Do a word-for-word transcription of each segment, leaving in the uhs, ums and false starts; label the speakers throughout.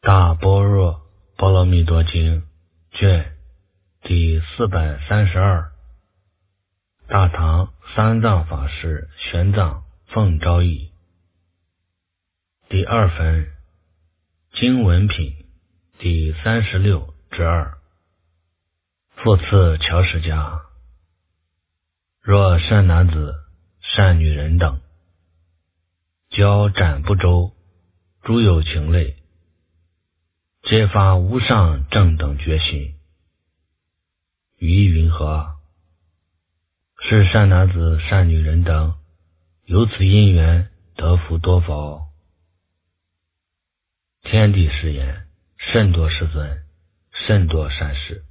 Speaker 1: 大般若波罗蜜多经卷第四百三十二，大唐三藏法师玄奘奉诏译。第二分经文品第三十六之二。复次乔什迦，若善男子、善女人等，教斩不周诸有情类，皆发无上正等觉心，语意云何？是善男子、善女人等由此因缘得福多否？天地誓言，甚多世尊，甚多善事。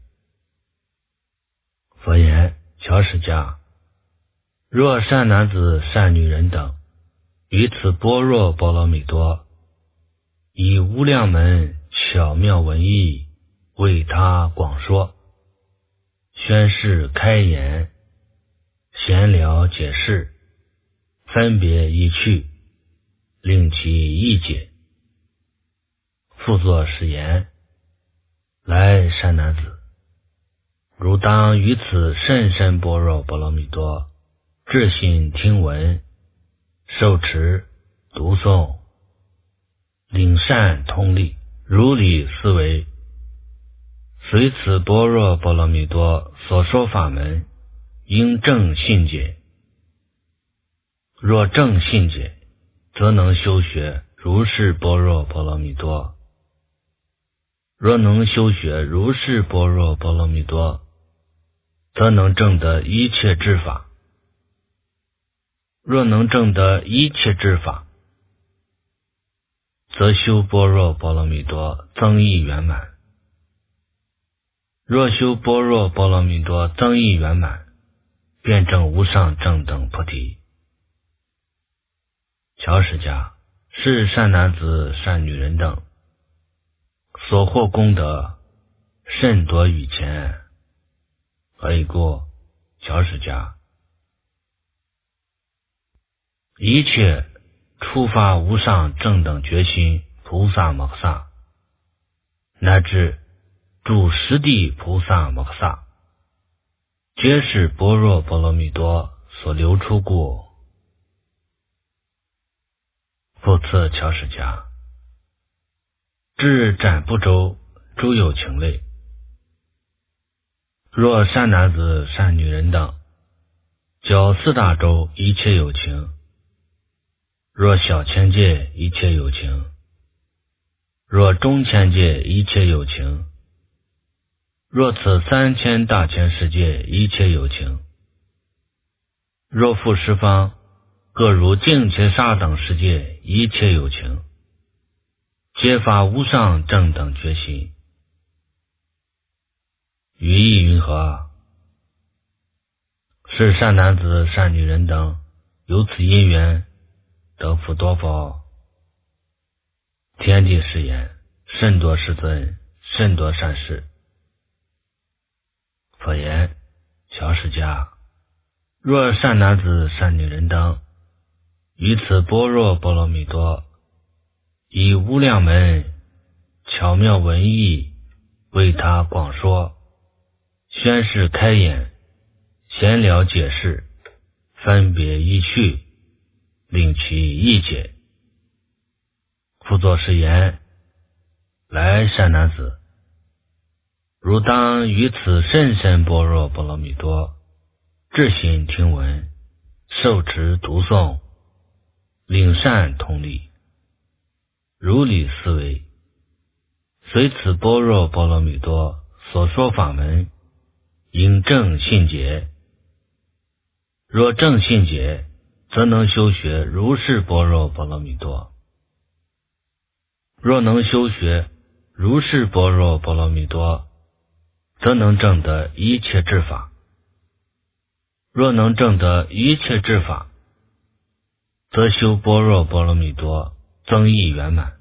Speaker 1: 佛言：乔什迦，若善男子、善女人等于此般若波罗蜜多，以无量门巧妙文义为他广说，宣示开言，闲聊解释，分别意趣，令其意解。复作是言：来，善男子，汝当于此甚深般若波罗蜜多至心听闻，受持读诵，领善通力，如理思维，随此般若波罗蜜多所说法门，应正信解。若正信解，则能修学如是般若波罗蜜多。若能修学如是般若波罗蜜多，则能证得一切智法。若能证得一切智法，则修般若波罗蜜多增益圆满。若修般若波罗蜜多增益圆满，便证无上正等菩提。乔什迦，是善男子、善女人等所获功德甚多于前。何以故？乔什迦，一切初发无上正等觉心菩萨摩诃萨，乃至诸十地菩萨摩诃萨，皆是般若波罗蜜多所流出故。复次乔什迦，至斩不周诸有情类，若善男子、善女人等教四大洲一切有情，若小千界一切有情，若中千界一切有情，若此三千大千世界一切有情，若复十方各如净伽沙等世界一切有情，皆发无上正等觉心。语意云何？是善男子、善女人等由此因缘得福多否？天地誓言，甚多世尊，甚多善事。佛言：乔什迦，若善男子、善女人等于此般若波罗蜜多，以无量门巧妙文义为他广说，宣示开演，闲聊解释，分别意趣，令其意解。复作是言：来，善男子，汝当于此甚深般若波罗蜜多至心听闻，受持读诵，领善通力，如理思维，随此般若波罗蜜多所说法门，应正信解。若正信解，则能修学如是般若波罗蜜多。若能修学如是般若波罗蜜多，则能证得一切智法。若能证得一切智法，则修般若波罗蜜多增益圆满。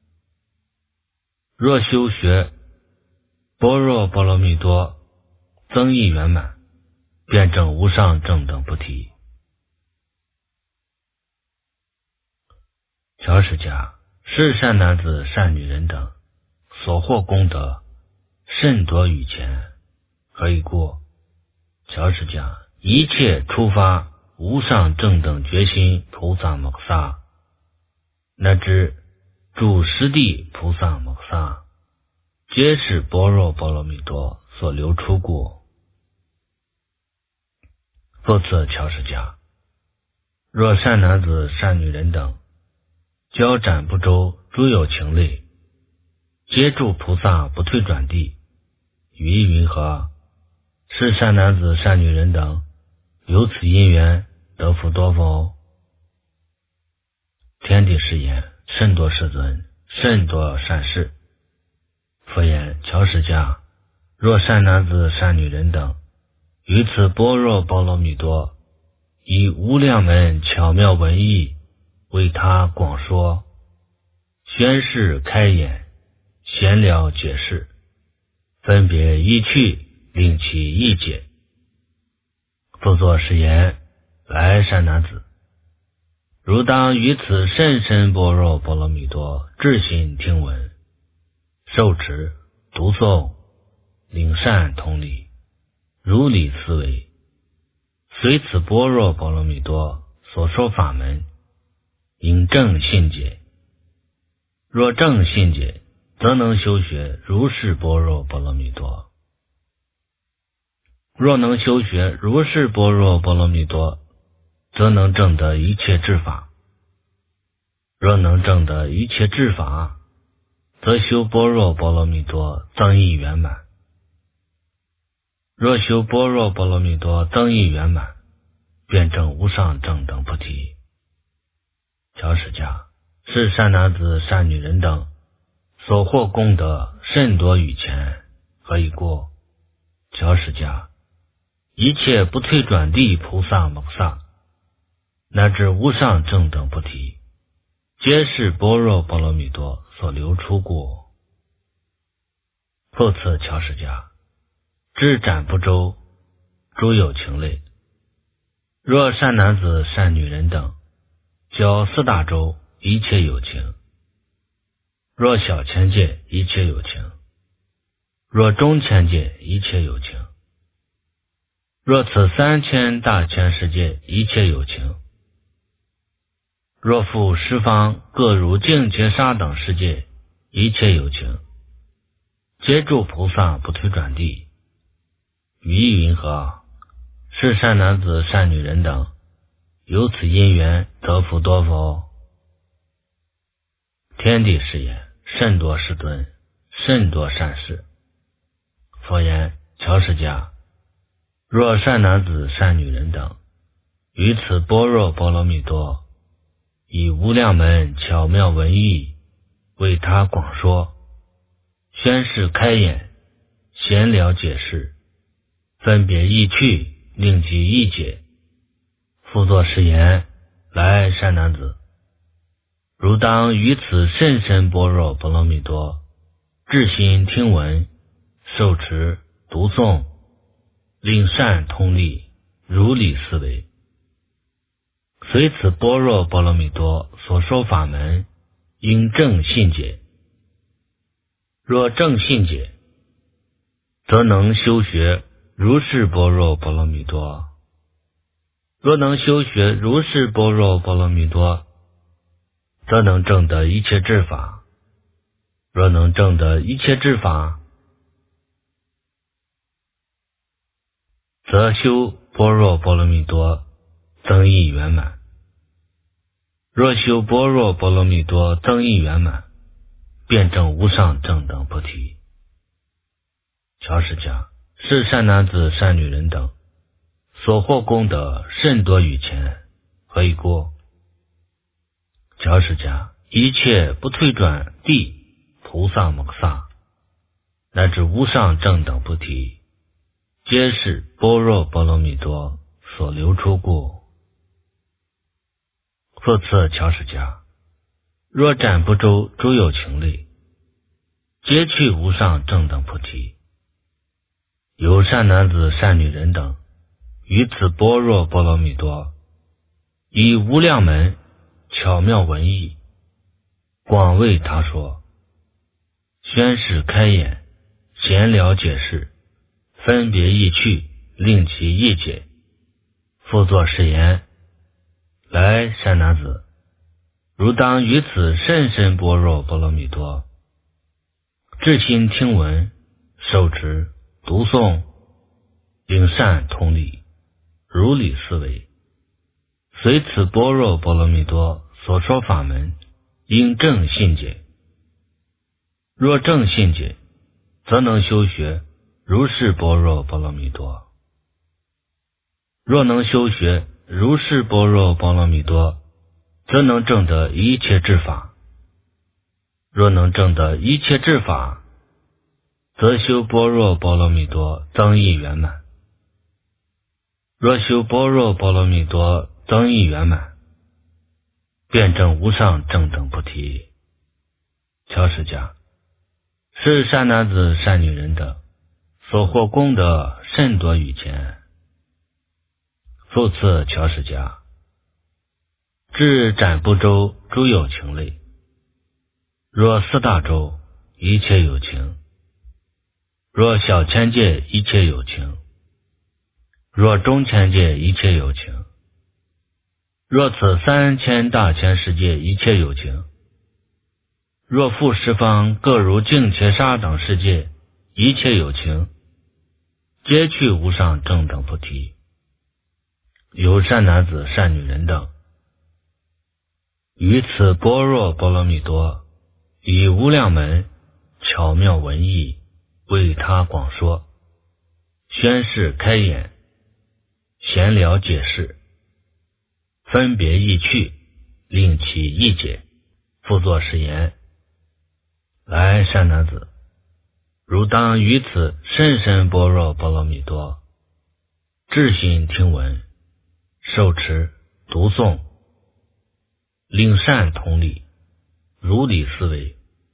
Speaker 1: 若修学般若波罗蜜多增益圆满，便证无上正等菩提。乔什迦，是善男子、善女人等所获功德甚多于前，何以故？乔是讲一切触发无上正等觉心菩萨摩诃萨，乃至诸十地菩萨摩诃萨，皆是般若波罗蜜多所流出故。复次乔是讲，若善男子善女人等交斩不周诸有情类，皆助菩萨不退转地，语意云何？是善男子善女人等由此因缘得福多否？天地是言，甚多世尊，甚多善事。佛言：乔是家，若善男子善女人等于此般若波罗蜜多以无量门巧妙文义为他广说，宣示开演，闲聊解释，分别依趣，令其意解。复作是言：来善男子，如当于此甚深般若波罗蜜多至心听闻，受持读诵，领善通理，如理思维，随此般若波罗蜜多所说法门，应正信解。若正信解，则能修学如是般若波罗蜜多。若能修学如是般若波罗蜜多，则能证得一切智法。若能证得一切智法，则修般若波罗蜜多增益圆满。若修般若波罗蜜多增益圆满，便证无上正等菩提。乔是家，是善男子善女人等所获功德甚多于前，何以故？乔是家，一切不退转地菩萨摩诃萨，乃至无上正等菩提，皆是般若波罗蜜多所流出故。复次乔是家，知斩不周诸有情类，若善男子善女人等交四大洲一切有情，若小千界一切有情，若中千界一切有情，若此三千大千世界一切有情，若复十方各如净劫沙等世界一切有情，皆助菩萨不退转地，语意云何？是善男子善女人等由此因缘得福多否？天地是言，甚多世尊，甚多善事。佛言：乔是家，若善男子善女人等于此般若波罗蜜多以无量门巧妙文义为他广说，宣示开演，闲聊解释，分别意趣，令其意解。复作是言：来善男子，如当于此甚深般若波罗蜜多至心听闻，受持读诵，令善通理，如理思维，随此般若波罗蜜多所说法门，应正信解。若正信解，则能修学如是般若波罗蜜多。若能修学如是般若波罗蜜多，则能证得一切智法。若能证得一切智法，则修般若波罗蜜多增益圆满。若修般若波罗蜜多增益圆满，便证无上正等菩提。乔是家，是善男子善女人等所获功德甚多于前，何以故？乔是家，一切不退转地菩萨摩诃萨，乃至无上正等菩提，皆是般若波罗蜜多所流出故。复次乔是家，若斩不周诸有情类，皆去无上正等菩提。有善男子善女人等于此般若波罗蜜多以无量门巧妙文义广为他说， 宣示开演，闲聊解释，分别意趣，令其意解。复作是言：来，善男子，汝当于此甚深般若波罗蜜多，至心听闻，受持，读诵，领善通理，如理思维。随此般若波罗蜜多所说法门，应正信解。若正信解，则能修学如是般若波罗蜜多。若能修学如是般若波罗蜜多，则能证得一切智法。若能证得一切智法，则修般若波罗蜜多增益圆满。若修般若波罗蜜多增益圆满，便证无上正等菩提。乔释迦：是善男子善女人等，所获功德甚多于前。复次乔释迦：至斩部洲诸有情类，若四大洲一切有情，若小千界一切有情，若中千界一切有情，若此三千大千世界一切有情，若复十方各如净伽沙等世界一切有情，皆具无上正等菩提。有善男子善女人等，于此般若波罗蜜多以无量门巧妙文义为他广说，宣示开演，闲聊解释，分别意趣，令其意解。复作是言：来，善男子，汝当于此甚深般若波罗蜜多，至心听闻，受持，读诵，领善通理，如理思维。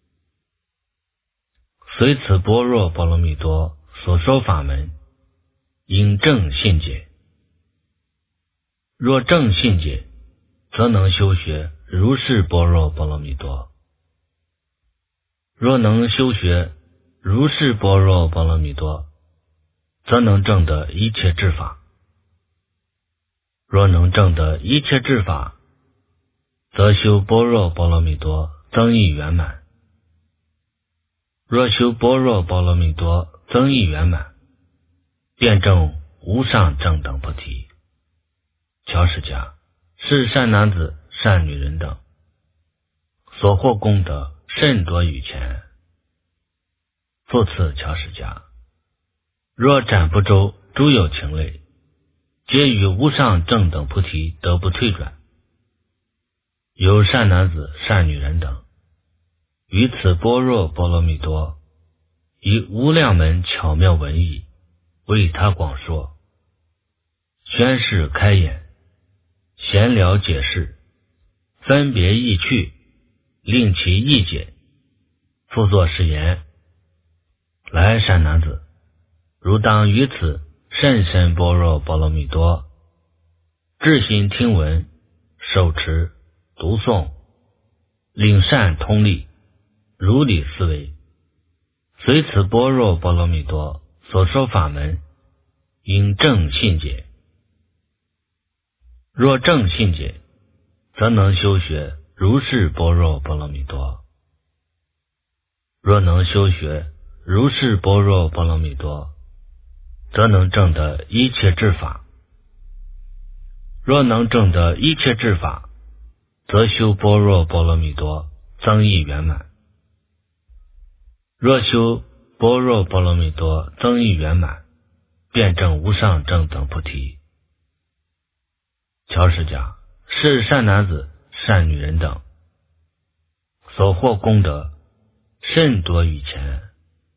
Speaker 1: 随此般若波罗蜜多所说法门，应正信解。若正信解，则能修学如是般若波罗蜜多。若能修学如是般若波罗蜜多，则能证得一切智法。若能证得一切智法，则修般若波罗蜜多增益圆满。若修般若波罗蜜多增益圆满，便证无上正等菩提。乔释迦：是善男子善女人等，所获功德甚多于前。复次乔释迦：若斩部洲诸有情类，皆于无上正等菩提得不退转。有善男子善女人等，于此般若波罗蜜多以无量门巧妙文义为他广说，宣示开演，闲聊解释，分别意趣，令其意解。复作是言：来，善男子，汝当于此甚深般若波罗蜜多，至心听闻，受持，读诵，领善通理，如理思维。随此般若波罗蜜多所说法门，应正信解。若正信解，则能修学如是般若波罗蜜多。若能修学如是般若波罗蜜多，则能证得一切智法。若能证得一切智法，则修般若波罗蜜多增益圆满。若修般若波罗蜜多增益圆满，便证无上正等菩提。乔释迦：是善男子善女人等，所获功德甚多于前。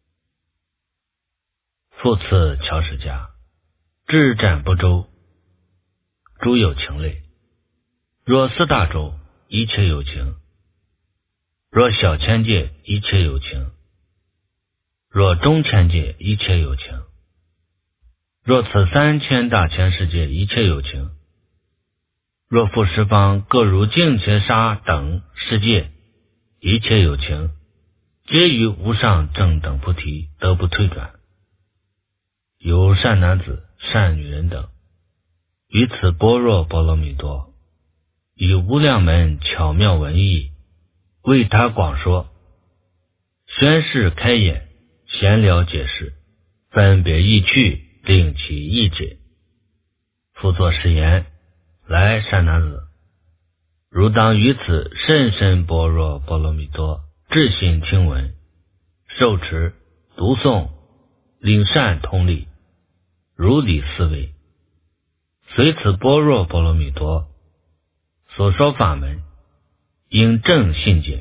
Speaker 1: 复次乔释迦：至斩部洲诸有情类，若四大洲一切有情，若小千界一切有情，若中千界一切有情，若此三千大千世界一切有情，若复十方各如净伽沙等世界一切有情， 皆于无上正等菩提得不退转。有善男子、善女人等，于此般若波罗蜜多以无量门巧妙文义为他广说，宣示开演，闲聊解释，分别意趣，令其意解。复作是言：来，善男子，汝当于此甚深般若波罗蜜多至心听闻，受持、读诵，领善通利，如理思维。随此般若波罗蜜多所说法门，应正信解。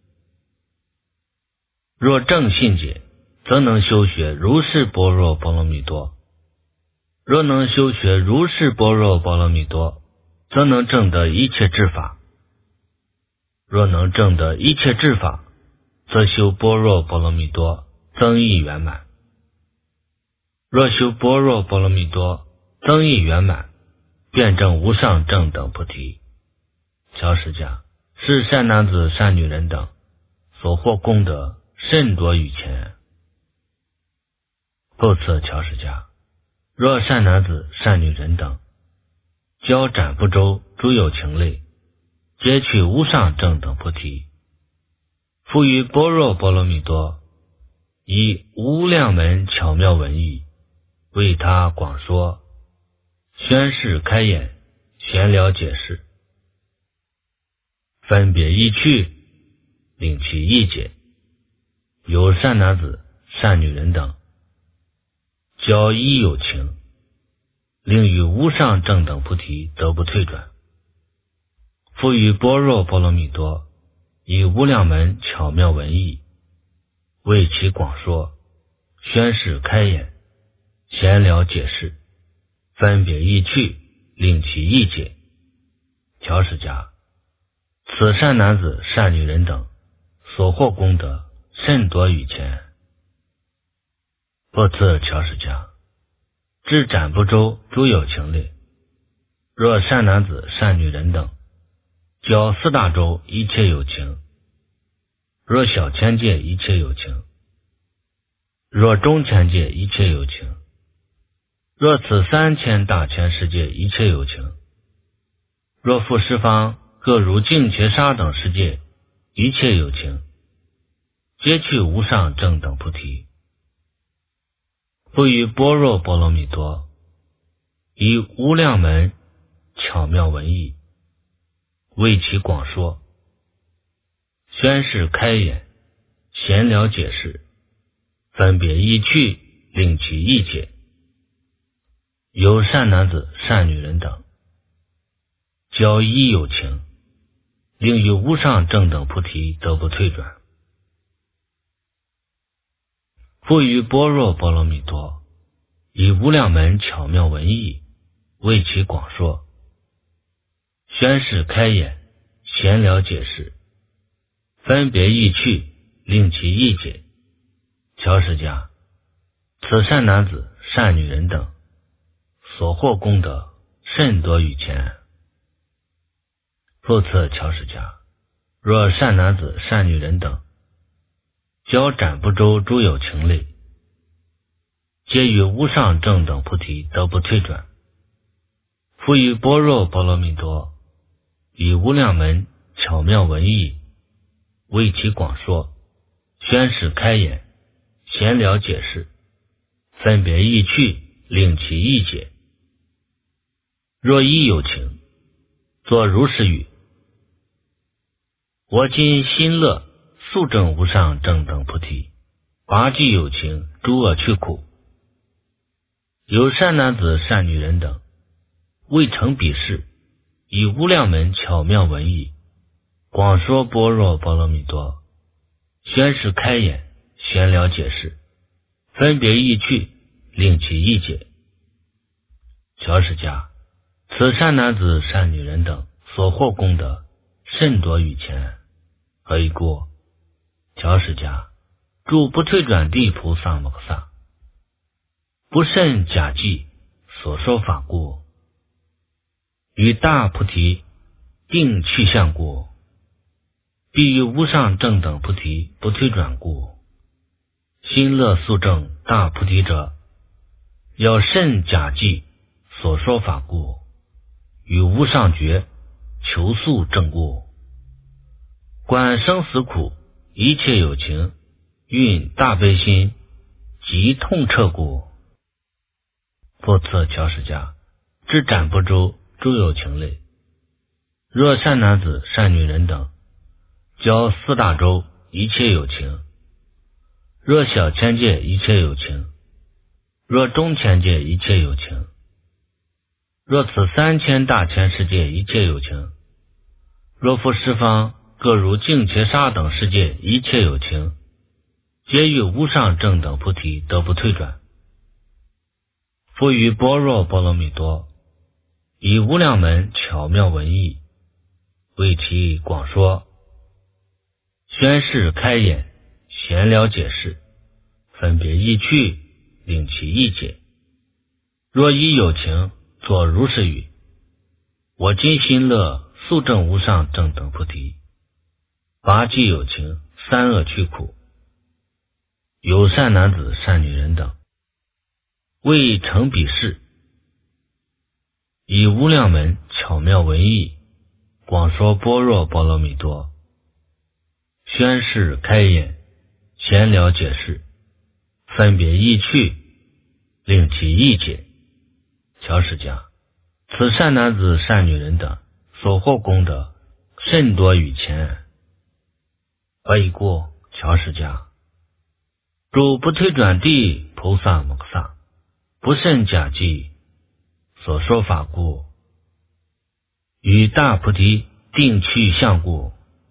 Speaker 1: 若正信解，则能修学如是般若波罗蜜多。若能修学如是般若波罗蜜多，则能证得一切智法。若能证得一切智法，则修般若波罗蜜多增益圆满。若修般若波罗蜜多增益圆满，便证无上正等菩提。乔释迦，是善男子、善女人等所获功德甚多于前。复次乔释迦，若善男子、善女人等交斩不周诸有情类，皆取无上正等菩提，复于般若波罗蜜多以无量门巧妙文义为他广说，宣示开演，闲聊解释，分别意趣，令其意解。有善男子、善女人等交依有情，令于无上正等菩提得不退转。复于般若波罗蜜多以无量门巧妙文义为其广说，宣示开演，闲聊解释，分别意趣，令其意解。乔释迦，此善男子、善女人等所获功德甚多于前。复次乔释迦，至斩不周诸有情类，若善男子、善女人等交四大洲一切有情，若小千界一切有情，若中千界一切有情，若此三千大千世界一切有情，若复十方各如净伽沙等世界一切有情，皆去无上正等菩提。复于般若波罗蜜多以无量门巧妙文义为其广说，宣示开演，闲聊解释，分别意趣，令其意解。有善男子、善女人等交依有情，令于无上正等菩提得不退转。复于般若波罗蜜多以无量门巧妙文义为其广说，宣示开演，闲聊解释，分别意趣，令其意解。乔释迦，此善男子、善女人等所获功德甚多于前。复次乔释迦，若善男子、善女人等交斩不周诸有情类，皆于无上正等菩提得不退转。复于般若波罗蜜多以无量门巧妙文义为其广说，宣示开演，闲聊解释，分别意趣，令其意解。若一有情，作如是语：我今心乐，速证无上正等菩提，拔具有情，诸恶趣苦。有善男子、善女人等未成彼事，以无量门巧妙文义广说般若波罗蜜多，宣示开演，闲聊解释，分别意趣，令其意解。乔释迦，此善男子、善女人等所获功德甚多于前。何以故？乔释迦，诸不退转地菩萨摩诃萨不甚假计所说法故，与大菩提定去向故， 必于无上正等菩提不退转故。心乐速证大菩提者，要慎假记所说法故，与无上觉求速正故。观生死苦，一切有情，运大悲心，即痛彻故。复次乔氏家，知斩不周诸有情类，若善男子善女人等，教四大洲一切有情，若小千界一切有情，若中千界一切有情，若此三千大千世界一切有情，若复十方各如净伽沙等世界一切有情，皆于无上正等菩提得不退转。复于般若波罗蜜多，以无量门巧妙文义，为其广说，宣示开演，闲聊解释，分别意趣，令其意解。若一有情，作如是语：我今心乐速证无上正等菩提，拔济有情，三恶趣苦，有善男子善女人等，为成彼事，以无量门巧妙文义，广说般若波罗蜜多，宣示开演，闲聊解释，分别意趣，令其意解。乔氏家，此善男子善女人等所获功德甚多于前。何以故？乔氏家，诸不退转地菩萨摩诃萨不慎假记所说法故，与大菩提定趣相故，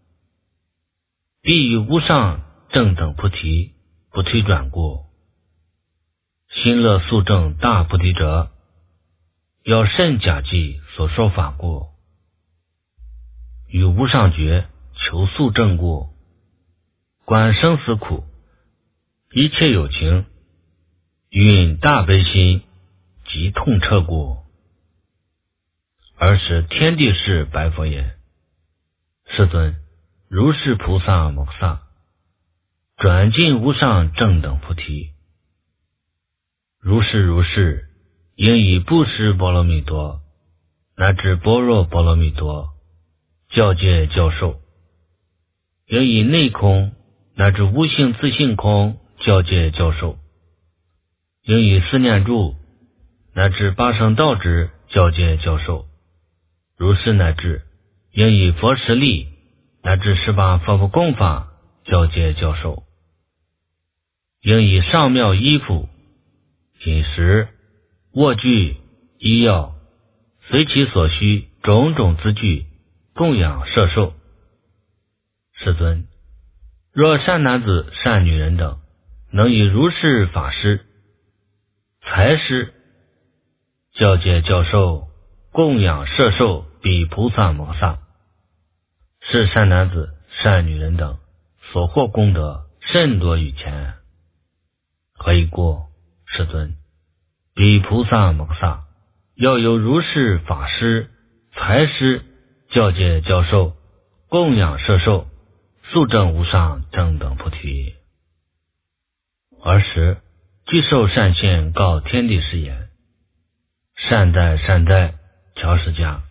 Speaker 1: 必于无上正等菩提不退转故。心乐速证大菩提者，要慎假记所说法故，与无上觉求速证故。观生死苦，一切有情，运大悲心，即痛彻故。尔时天地士白佛言：世尊，如是菩萨摩诃萨转进无上正等菩提，如是如是，应以布施波罗蜜多乃至般若波罗蜜多教戒教授，应以内空乃至无性自性空教戒教授，应以四念住乃至八圣道之教戒教授，如是乃至应以佛实力乃至十八佛佛供法教戒教授，应以上妙衣服、饮食、卧具、医药，随其所需种种资具供养摄受。世尊，若善男子善女人等能以如是法师、财师教戒教授供养摄受彼菩萨摩诃萨，是善男子善女人等所获功德甚多于前。何以故？世尊，彼菩萨摩诃萨要有如是法师、财师教戒教授供养摄受速证无上正等菩提。尔时具受善现告天地士言：善哉善哉，乔氏家，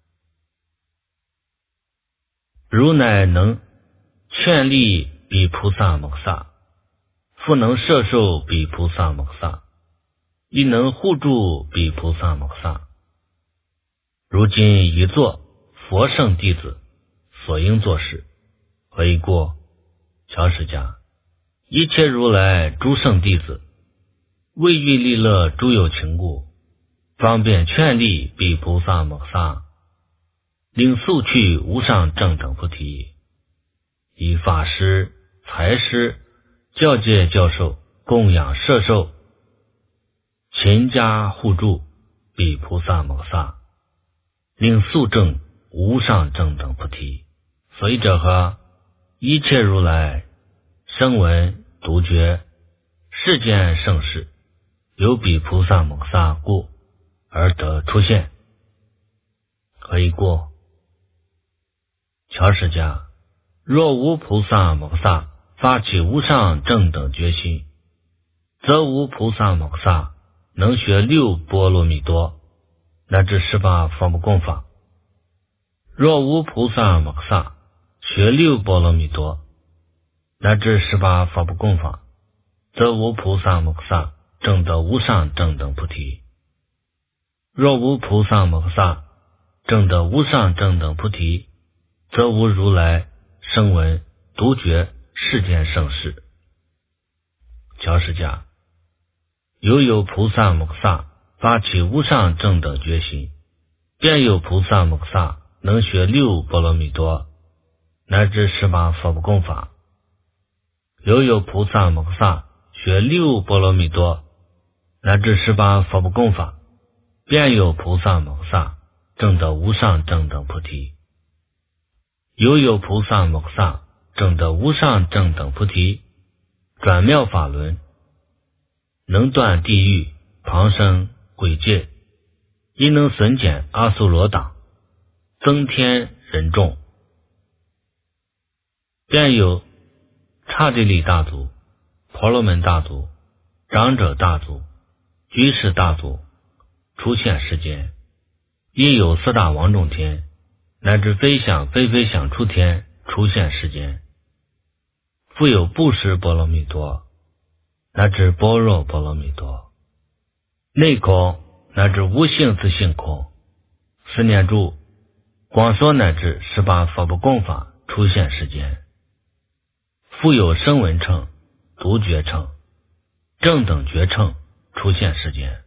Speaker 1: 如乃能劝利彼菩萨摩诃萨，复能摄受彼菩萨摩诃萨，亦能护助彼菩萨摩诃萨。如今已作佛圣弟子，所应做事。何以故？乔氏家，一切如来诸圣弟子，为欲利乐诸有情故，方便劝利彼菩萨摩诃萨，令速去无上正等菩提，以法师、财师教戒教授供养摄受，勤加护助彼菩萨摩诃萨，令速证无上正等菩提。所以者何？一切如来声闻独觉世间盛世，由彼菩萨摩诃萨故而得出现。何以故？乔氏家， 若无菩萨摩诃萨发起无上正等决心，则无菩萨摩诃萨能学六波罗蜜多乃至十八佛不共法。若无菩萨摩诃萨学六波罗蜜多乃至十八佛不共法，则无菩萨摩诃萨证得无上正等菩提。若无菩萨摩诃萨证得无上正等菩提，则无如来声闻独觉世间盛世。乔释迦，犹有菩萨摩诃萨发起无上正等决心，便有菩萨摩诃萨能学六波罗蜜多乃至十八佛不共法。犹有菩萨摩诃萨学六波罗蜜多乃至十八佛不共法，便有菩萨摩诃萨证得无上正等菩提。犹有菩萨摩诃萨证得无上正等菩提，转妙法轮，能断地狱旁生鬼界，亦能损减阿修罗党，增添人众，便有刹帝利大族、婆罗门大族、长者大族、居士大族出现世间，亦有四大王众天乃至飞翔非飞翔出天出现世间，复有布施波罗蜜多乃至般若波罗蜜多，内空乃至无性自性空，四念住广说乃至十八佛不共法出现世间，复有声闻乘、独觉乘、正等觉乘出现世间。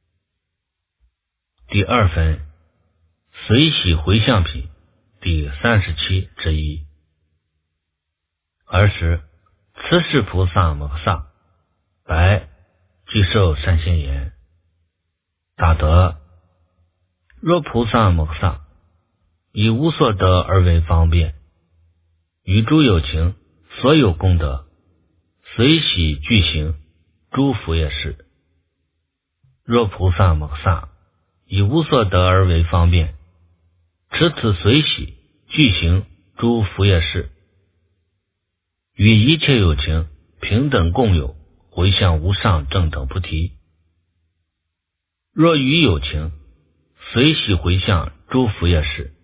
Speaker 1: 第二分随喜回向品第三十七之一。尔时此世菩萨摩诃萨白具受善现言：大德，若菩萨摩诃萨以无所得而为方便，与诸有情所有功德随喜具行诸福业事。若菩萨摩诃萨以无所得而为方便，持此随喜具行诸福业事，与一切有情平等共有回向无上正等菩提。若与有情随喜回向诸福业事，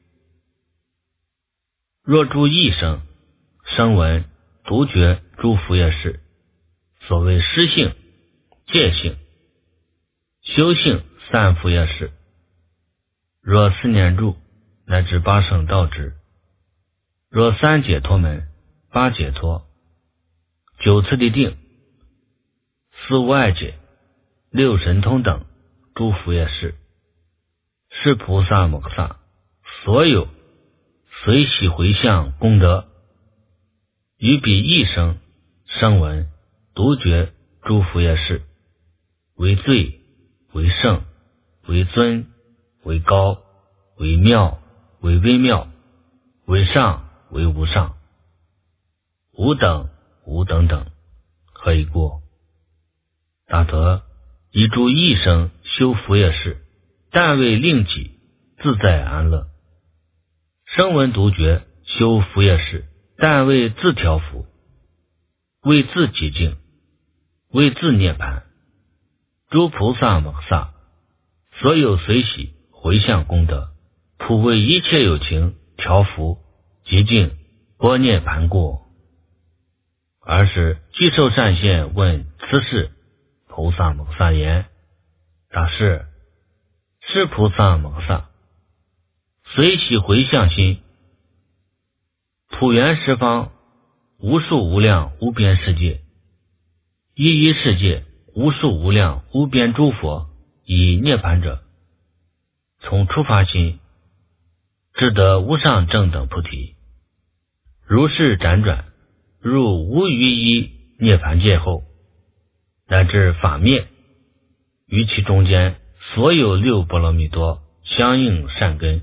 Speaker 1: 若诸异生声闻独觉诸福业事，所谓施性、戒性、修性三福业事，若四念住乃至八圣道之，若三解脱门、八解脱、九次第定、四无碍解、六神通等诸福业事，是菩萨摩诃萨所有随喜回向功德，与彼一生声闻独觉诸福业事，为最、为圣、为尊、为高、为妙、为微妙、为上、为无上，无等、无等等。何以故？大德，以诸一生修福业事，但为令己自在安乐；声闻独觉修福业事，但为自调伏，为自己净，为自涅盘。诸菩萨摩诃萨所有随喜回向功德，普为一切有情调伏极净般涅盘故。尔时具受善现问此世菩萨摩诃萨言：大士，是菩萨摩诃萨随喜回向心，普圆十方无数无量无边世界，一一世界无数无量无边诸佛以涅盘者，从初发心至得无上正等菩提，如是辗转入无余一涅盘界后，乃至法灭，于其中间所有六波罗蜜多相应善根，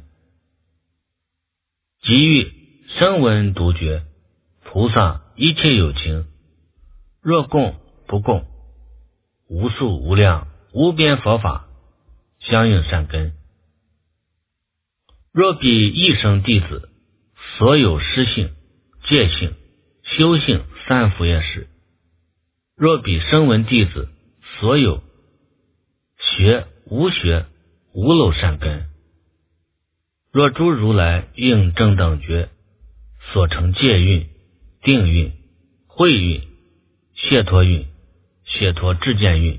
Speaker 1: 即欲声闻独觉菩萨一切有情，若供不供，无数无量无边佛法相应善根。若彼一生弟子所有施性、 戒性、修性三福业事。若比声闻弟子所有学无学无漏善根，若诸如来应正等觉所成戒运、定运、慧运、解脱运、解脱智见运，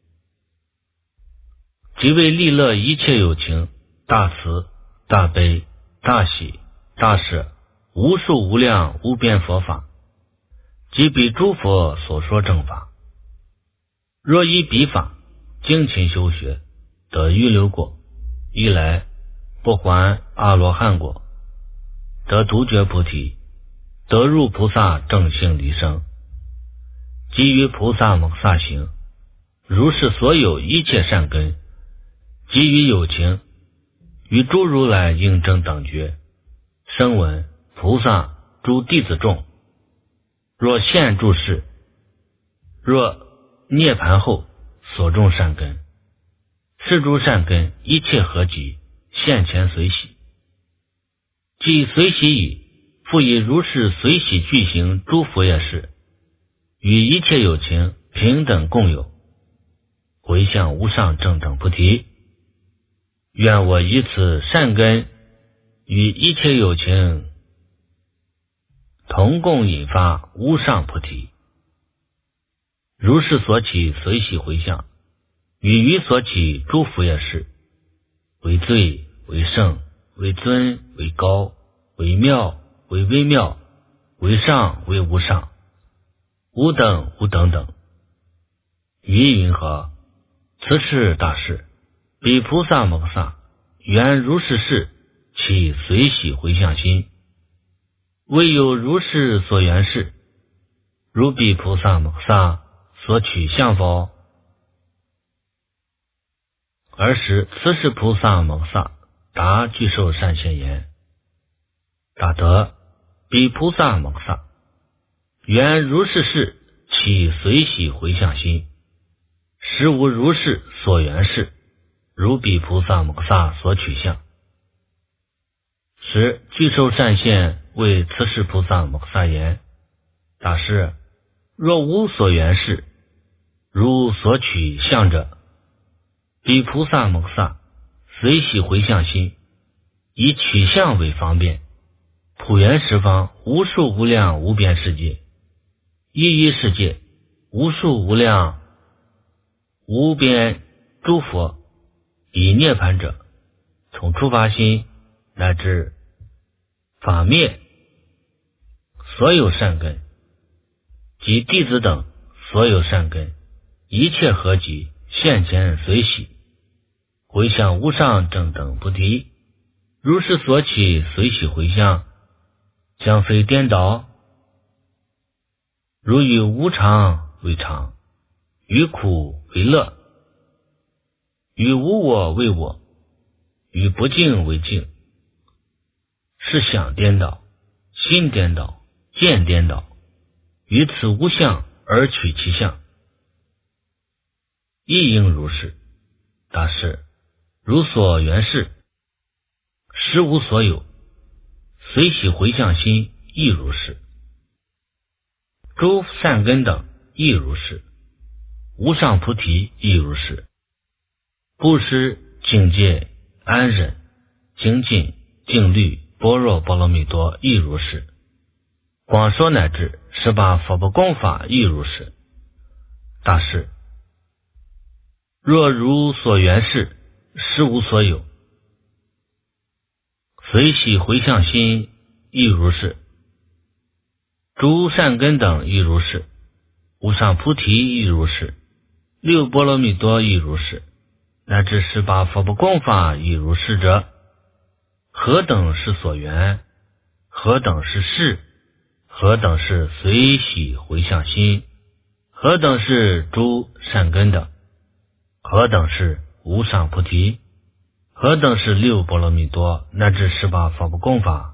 Speaker 1: 即为利乐一切有情，大慈、大悲、大喜、大舍，无数无量无边佛法，即比诸佛所说正法。若依彼法精勤修学，得预流果，一来不还阿罗汉果，得独觉菩提，得入菩萨正性离生，即于菩萨蒙萨行，如是所有一切善根，即于有情，于诸如来应正等觉、声闻、菩萨、诸弟子众，若现住世，若涅盘后所种善根，是诸善根一切合集，现前随喜。即随喜已，复以如是随喜具行诸佛业事，与一切有情平等共有，回向无上正等菩提。愿我以此善根，与一切有情同共引发无上菩提。如是所起随喜回向，与于所起诸佛业事，为最为圣为尊为高为妙为微妙为上为无上，无等无等等。于云何？此是大事，彼菩萨摩诃萨原如是事起随喜回向心，未有如是所缘事，如彼菩萨摩诃萨所取相否？尔时此是菩萨摩诃萨答具受善现言：大德，彼菩萨摩诃萨原如是事起随喜回向心，实无如是所缘事，如彼菩萨摩诃萨所取相。时具受善现为此世菩萨摩诃萨言：大师，若无所缘事，如所取相者，彼菩萨摩诃萨随喜回向心，以取相为方便，普圆十方无数无量无边世界，一一世界无数无量无边诸佛，以涅盘者，从初发心乃至法灭所有善根，及弟子等所有善根，一切合集，现前随喜，回向无上正等菩提。如是所起随喜回向，将非颠倒，如与无常为常，与苦为乐，与无我为我，与不净为净，是想颠倒，心颠倒，见颠倒，于此无相而取其相，亦应如是。大师，如所缘事，实无所有，随喜回向心亦如是。诸善根等亦如是，无上菩提亦如是。布施、境界、安忍、精进、静虑、般若波罗蜜多亦如是。广说乃至十八佛不共法亦如是。大师，若如所缘事，实无所有，随喜回向心亦如是。诸善根等亦如是，无上菩提亦如是，六波罗蜜多亦如是，乃至十八佛不共法亦如是者，何等是所缘？何等是事？何等是随喜回向心？何等是诸善根等？何等是无上菩提？何等是六波罗蜜多乃至十八佛不共法？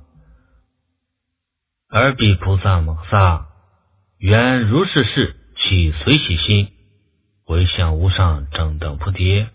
Speaker 1: 而彼菩萨摩诃萨原如是事起随喜心，回向无上正等菩提。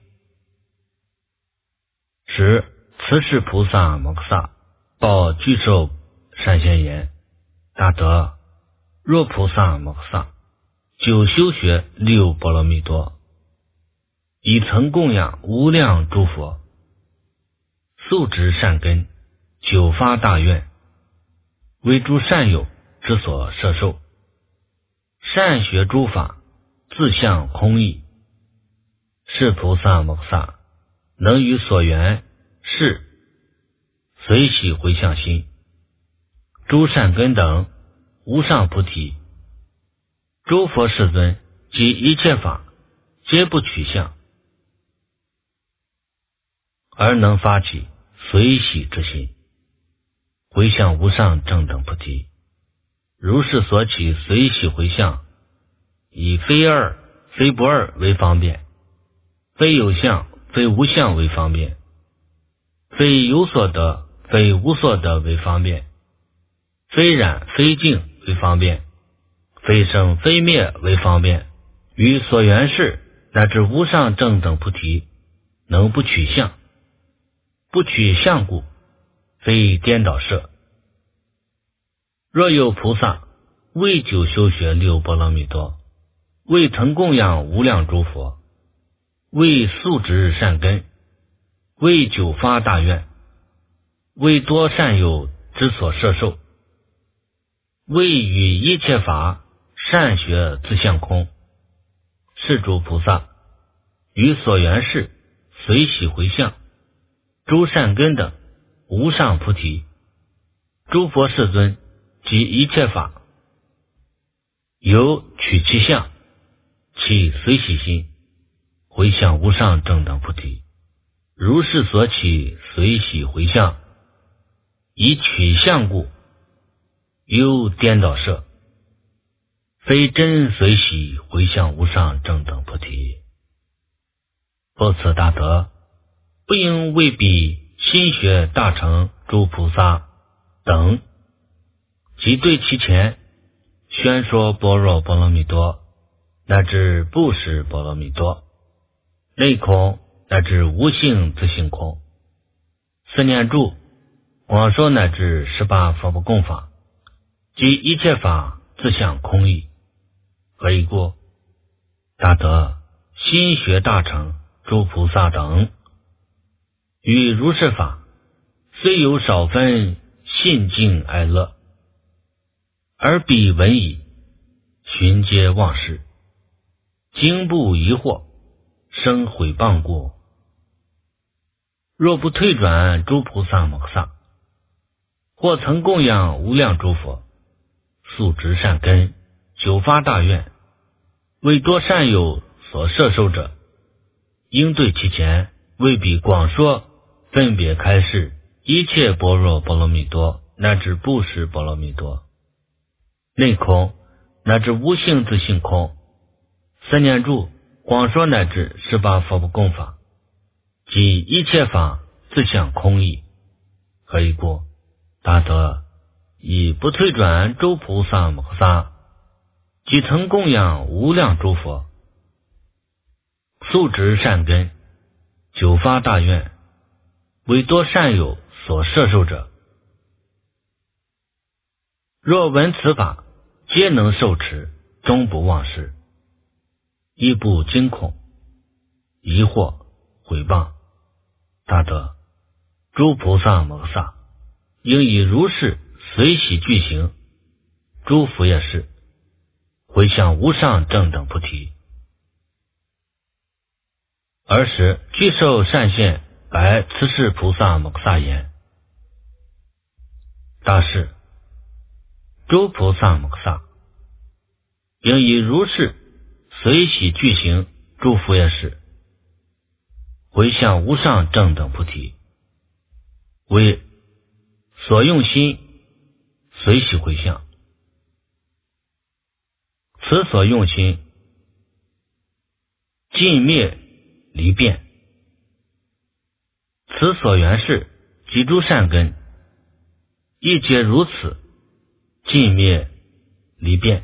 Speaker 1: 十此是菩萨摩诃萨报具受善现言： 大德，若菩萨摩诃萨久修学六波罗蜜多，已曾供养无量诸佛，素植善根，久发大愿，为诸善友之所摄受，善学诸法，自相空义。是菩萨摩诃萨能于所缘事随喜回向心，诸善根等无上菩提，诸佛世尊及一切法皆不取相，而能发起随喜之心，回向无上正等菩提。如是所起随喜回向，以非二非不二为方便，非有相非无相为方便，非有所得非无所得为方便，非染非净为方便，非生非灭为方便，于所缘事乃至无上正等菩提，能不取相。不取相故，非颠倒摄。若有菩萨为久修学六波罗蜜多，为曾供养无量诸佛，为素植善根，为久发大愿，为多善友之所摄受，为与一切法善学自相空，是诸菩萨于所缘事随喜回向，诸善根等无上菩提，诸佛世尊及一切法，由取其相，起随喜心，回向无上正等菩提。如是所起随喜回向，以取相故，由颠倒摄，非真随喜回向无上正等菩提。不此大德，不应为彼心学大乘诸菩萨等，即对其前宣说般若波罗蜜多，乃至不实波罗蜜多，内空乃至无性自性空，四念住广说乃至十八佛不共法，即一切法自相空义。何以故？大德，心学大乘诸菩萨等与如是法，虽有少分信敬爱乐，而彼闻已，寻皆忘事，经不疑惑，生毁谤故。若不退转诸菩萨摩诃萨，或曾供养无量诸佛，素植善根，久发大愿，为多善友所摄受者，应对其前为彼广说分别开示一切般若波罗蜜多，乃至不实波罗蜜多，内空乃至无性自性空，四念住广说乃至十八佛不共法，即一切法自相空义。何以故？大德，以不退转诸菩萨摩诃萨，即曾供养无量诸佛，素植善根，久发大愿，为多善友所摄受者，若闻此法，皆能受持，终不忘事，亦不惊恐疑惑毁谤。大德，诸菩萨摩诃萨应以如是随喜具行，诸佛也是回向无上正等菩提。尔时具受善现白慈氏菩萨摩诃萨言：大士，诸菩萨摩诃萨应以如是随喜具行，诸佛也是回向无上正等菩提，为所用心随喜回向。此所用心尽灭离变，此所缘事及诸善根亦皆如此尽灭离变。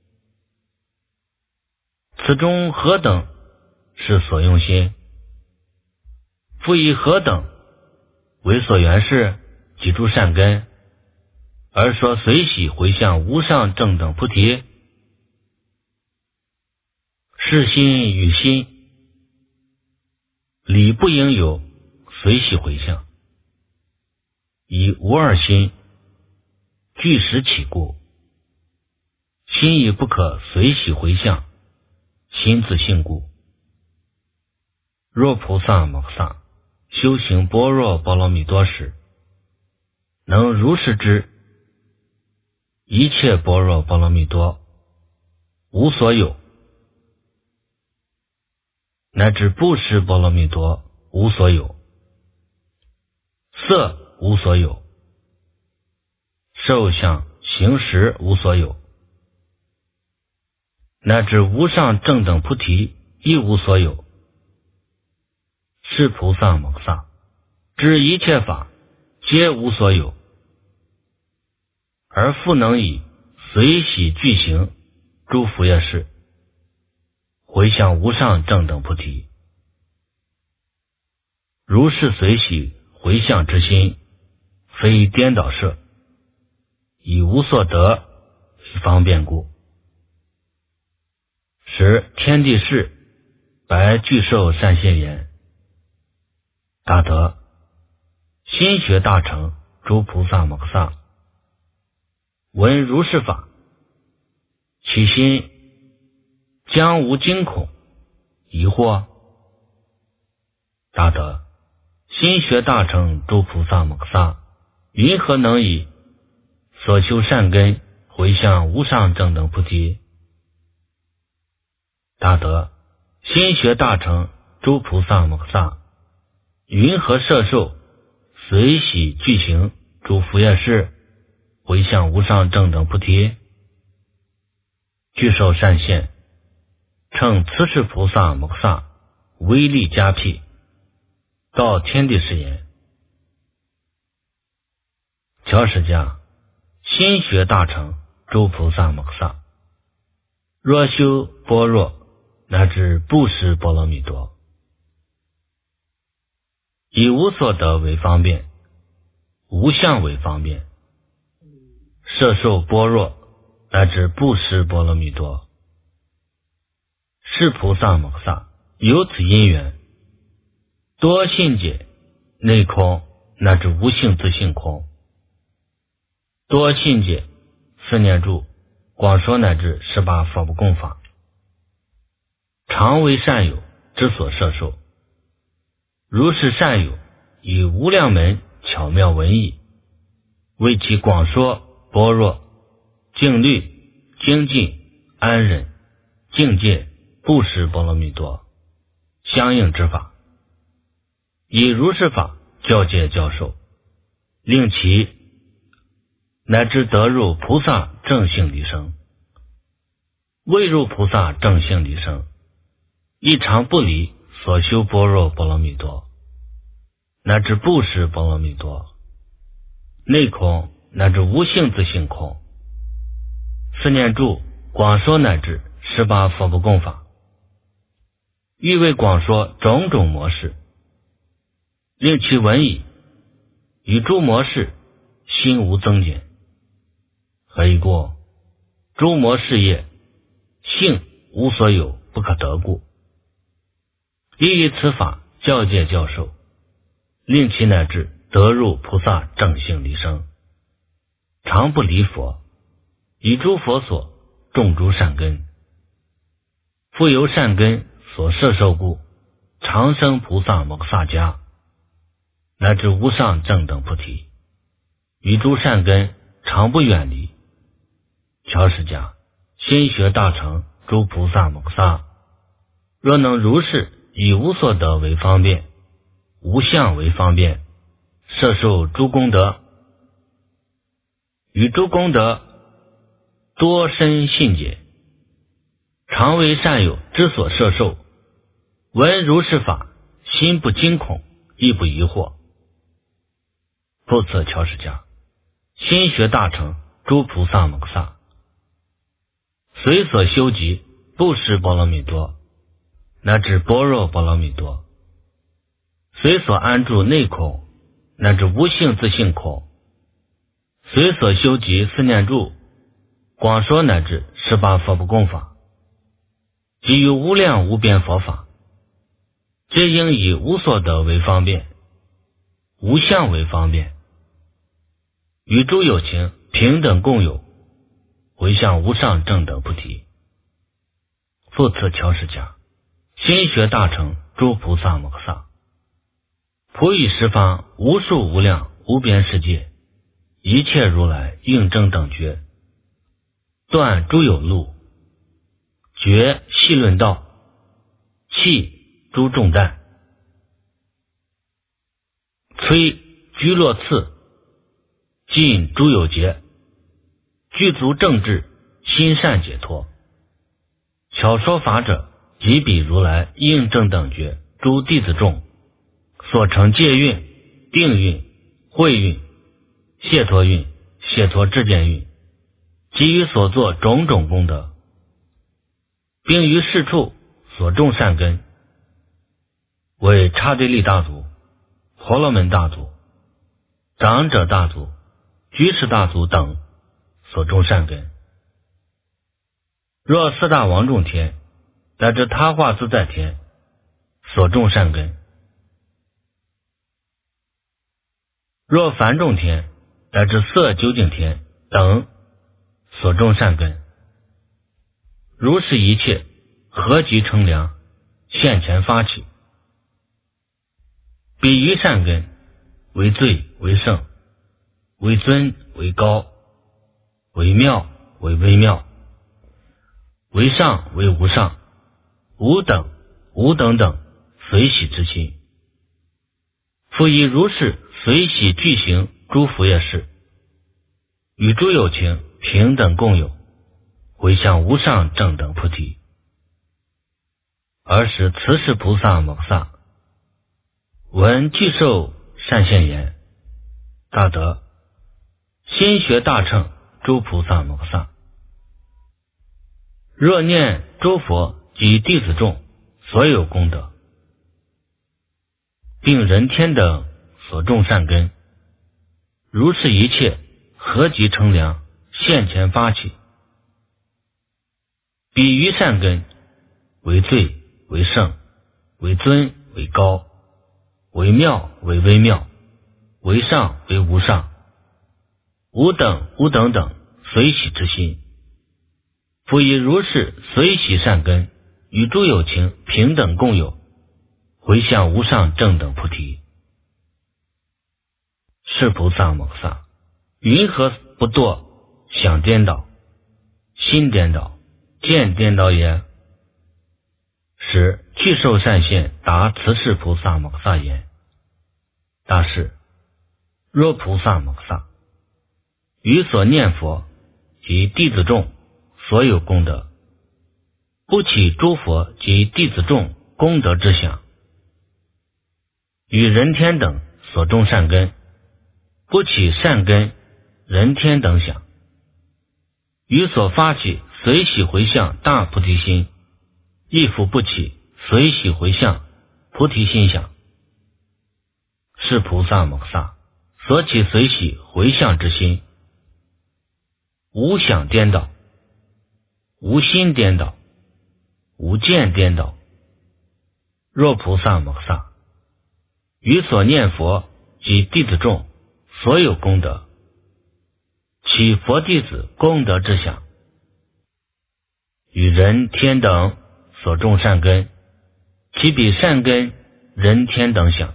Speaker 1: 此中何等是所用心？复以何等为所缘事及诸善根？ 而说随喜回向无上正等菩提，是心与心理不应有随喜回向，以无二心具实起故，心亦不可随喜回向，心自性故。若菩萨摩诃萨修行般若波罗蜜多时，能如是知一切般若波罗蜜多无所有，乃至布施波罗蜜多无所有，色无所有，受想行识无所有，乃至无上正等菩提亦无所有。是菩萨摩诃萨知一切法皆无所有，而复能以随喜具行诸福业事回向无上正等菩提。如是随喜回向之心，非颠倒摄，以无所得以方便故。时天地士白具受善现言：大德，心学大成诸菩萨摩诃萨闻如是法，其心将无惊恐疑惑？大德，心学大成诸菩萨摩诃萨云何能以所修善根回向无上正等菩提？大德，心学大成诸菩萨摩诃萨云何摄受随喜具行诸福业事回向无上正等菩提？具受善现，称此是菩萨摩诃萨威力加辟，告天地誓言：乔实家心学大成诸菩萨摩诃萨，若修般若乃至布施波罗蜜多，以无所得为方便，无相为方便，摄受般若乃至布施波罗蜜多，是菩萨摩诃萨由此因缘，多信解内空乃至无性自性空，多信解四念住广说乃至十八佛不共法，常为善友之所摄受。如是善友以无量门巧妙文义，为其广说般若、静虑、精进、安忍、境界、布施波罗蜜多相应之法，以如是法教诫教授，令其乃至得入菩萨正性离生。未入菩萨正性离生，亦常不离所修般若波罗蜜多，乃至布施波罗蜜多，内空乃至无性自性空，四念住广说乃至十八佛不共法，欲为广说种种模式，令其闻已，与诸模式心无增减。何以故？诸模式业性无所有，不可得故。亦以此法教诫教授，令其乃至得入菩萨正性离生，常不离佛，以诸佛所种诸善根，复由善根所摄受故，常生菩萨摩诃萨家，乃至无上正等菩提，与诸善根常不远离。乔实家心学大成诸菩萨摩诃萨，若能如是以无所得为方便，无相为方便，摄受诸功德，与诸功德多深信解，常为善友之所摄受，闻如是法，心不惊恐，亦不疑惑。复次乔实家心学大成诸菩萨摩诃萨，随所修集布施波罗蜜多乃至般若波罗蜜多，随所安住内空乃至无性自性空， 随所修集四念住，广说乃至十八佛不共法，基于无量无边佛法，皆应以无所得为方便，无相为方便，与诸有情平等共有，回向无上正等菩提。复次乔释迦，心学大乘诸菩萨摩诃萨，普与十方无数无量无边世界一切如来应正等觉，断诸有路，觉细论道，弃诸重担，摧居洛次，尽诸有劫，具足正智，心善解脱。巧说法者，即彼如来应正等觉诸弟子众所成戒运、定运、慧运、解脱运、解脱智见运，基于所作种种功德，并于是处所种善根，为刹帝利大族、婆罗门大族、长者大族、居士大族等所种善根。若四大王众天乃至他化自在天所种善根，若梵众天乃至色究竟天等所种善根，如是一切合集成良，现前发起，彼于善根为最为胜，为尊为高，为妙为微妙，为上为无上，无等无等等随喜之心。复以如是随喜具行诸福业事，与诸有情平等共有，回向无上正等菩提。尔时慈氏菩萨摩诃萨闻具受善现言，大德心学大乘诸菩萨摩诃萨，若念诸佛及弟子众所有功德，并人天等所种善根，如是一切合集成良，现前发起，彼于善根为最为胜，为尊为高，为妙为微妙，为上为无上，无等无等等随喜之心。复以如是随喜善根，与诸有情平等共有，回向无上正等菩提。是菩萨摩诃萨，云何不堕想颠倒、心颠倒、见颠倒也？使具受善现答慈氏菩萨摩诃萨言：大士，若菩萨摩诃萨于所念佛及弟子众所有功德，不起诸佛及弟子众功德之想，与人天等所种善根，不起善根人天等想，于所发起随喜回向大菩提心，亦复不起随喜回向菩提心想。是菩萨摩诃萨所起随喜回向之心，无想颠倒，无心颠倒，无见颠倒。若菩萨摩诃萨于所念佛及弟子众所有功德，起佛弟子功德之想，与人天等所种善根，其彼善根人天等想，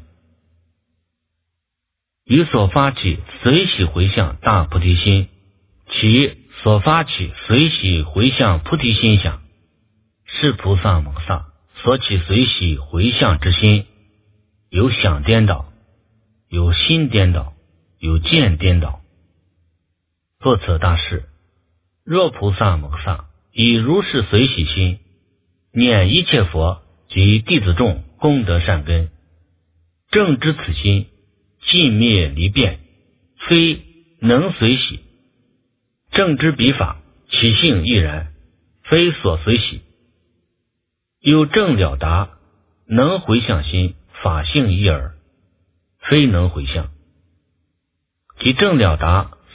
Speaker 1: 于所发起随喜回向大菩提心，其所发起随喜回向菩提心想，是菩萨摩诃萨所起随喜回向之心，有想颠倒，有心颠倒，有见颠倒。作此大事，若菩萨摩诃萨以如是随喜心，念一切佛及弟子众功德善根，正知此心尽灭离变，非能随喜，正知彼法其性亦然，非所随喜。有正了达能回向心法性一耳，非能回向。即正了达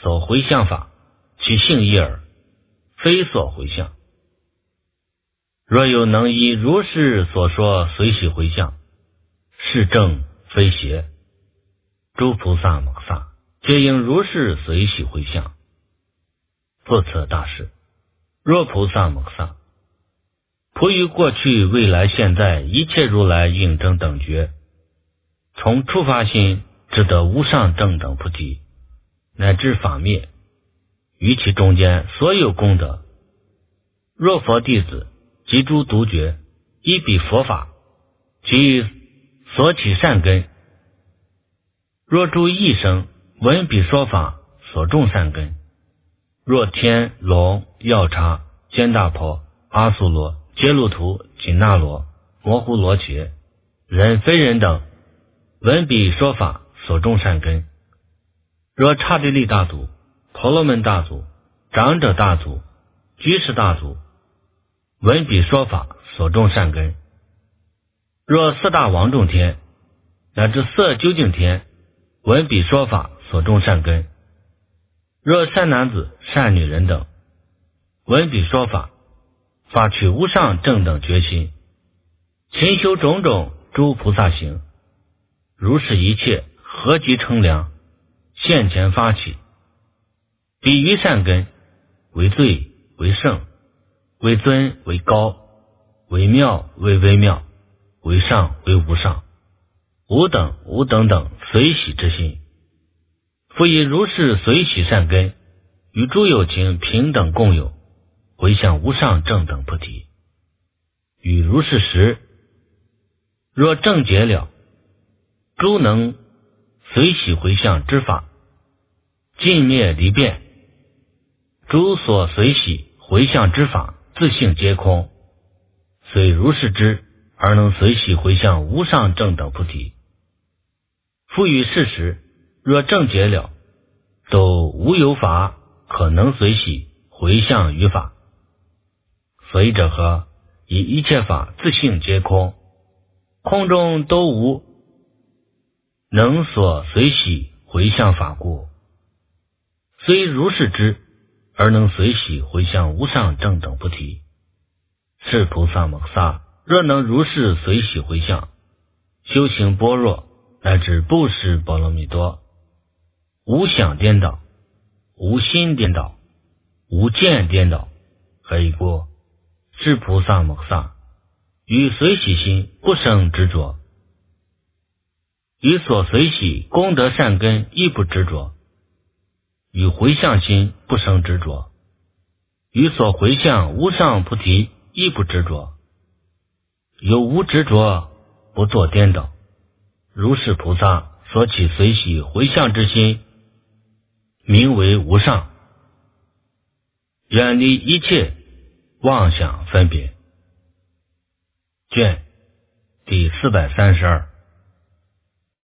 Speaker 1: 所回向法，其性一耳，非所回向。若有能依如是所说随喜回向，是正非邪。诸菩萨摩萨皆应如是随喜回向。复次大事，若菩萨摩萨普于过去未来现在一切如来应正等觉，从初发心直得无上正等菩提，乃至法灭，于其中间所有功德，若佛弟子及诸独觉依彼佛法，其所起善根，若诸异生闻彼说法所种善根，若天龙药叉坚大婆阿苏罗揭路图紧那罗摩呼罗伽人非人等闻彼说法所种善根，若刹帝利大族婆罗门大族长者大族居士大族闻彼说法所种善根，若四大王众天乃至色究竟天闻彼说法所种善根，若善男子善女人等闻彼说法，发取无上正等觉心，勤修种种诸菩萨行，如是一切合集称量，现前发起，彼于善根为最为圣，为尊为高，为妙为微妙，为上为无上，无等无等等随喜之心。复以如是随喜善根，与诸有情平等共有，回向无上正等菩提。与如是时，若正解了，诸能随喜回向之法，尽灭离变，诸所随喜回向之法自性皆空，虽如是知，而能随喜回向无上正等菩提。复于是时，若正解了，都无有法可能随喜回向于法。所以者何？以一切法自性皆空，空中都无能所随喜回向法故。虽如是知，而能随喜回向无上正等菩提。是菩萨摩萨若能如是随喜回向，修行般若乃至布施波罗蜜多，无想颠倒，无心颠倒，无见颠倒，何以故？是菩萨摩萨于随喜心不生执着，于所随喜功德善根亦不执着，于回向心不生执着，于所回向无上菩提亦不执着，有无执着，不作颠倒。如是菩萨所起随喜回向之心，名为无上，远离一切妄想分别。卷第四百三十二。